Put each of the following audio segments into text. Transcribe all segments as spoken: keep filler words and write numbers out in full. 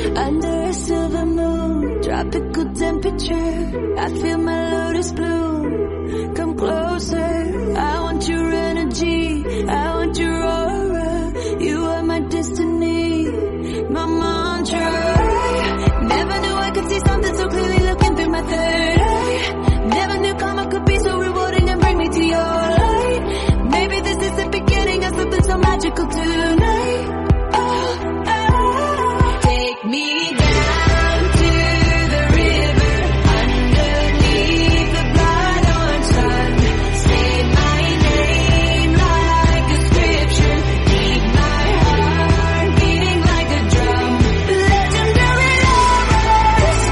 under a silver moon, tropical temperature. I feel my lotus bloom. Come closer, I want your energy, I want your aura. You are my destiny, my mantra. Never knew I could see something so clearly looking through my third eye. Never knew karma could be so rewarding and bring me to your light. Maybe this is the beginning of something so magical tonight. Oh, oh. Take me down to the river, underneath the blood-orange sun. Say my name like a scripture, keep my heart beating like a drum. Legendary lovers,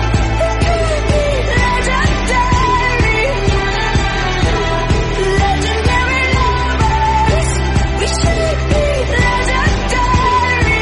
legendary, legendary lovers. We should be legendary.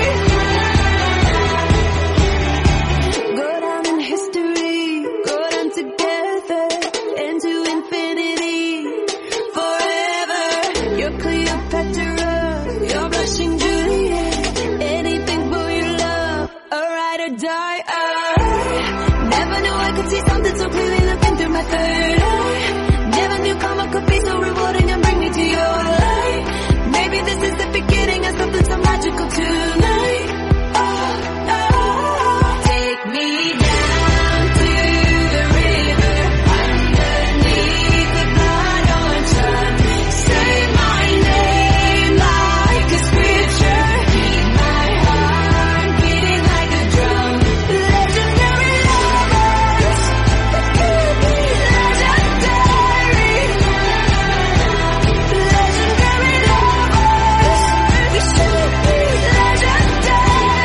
Go down in history, go down together into infinity, forever. You're Cleopatra, you're blushing Juliet. Anything for your love, a ride or die. I never knew I could see something so clearly looking through my third eye. Never knew karma could be so rewarding and bring me to your light. Maybe this is the beginning of something so magical tonight. Oh, oh. Take me down to the river, underneath the blood-orange sun. Say my name like a scripture, keep my heart beating like a drum. Legendary lovers, legendary, legendary lovers. We should be legendary.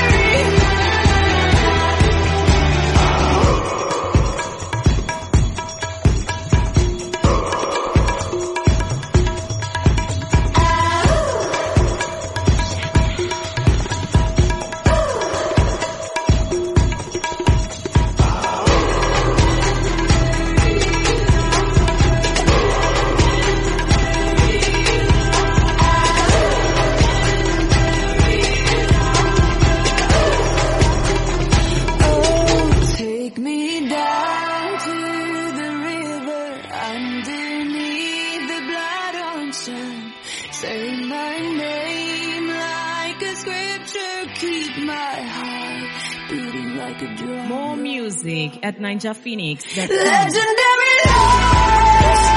Oh, take me down to the river, underneath the blood-orange sun. Say my name like a scripture, keep my heart beating like a drum. More music at ninja phoenix dot com. Legendary lovers.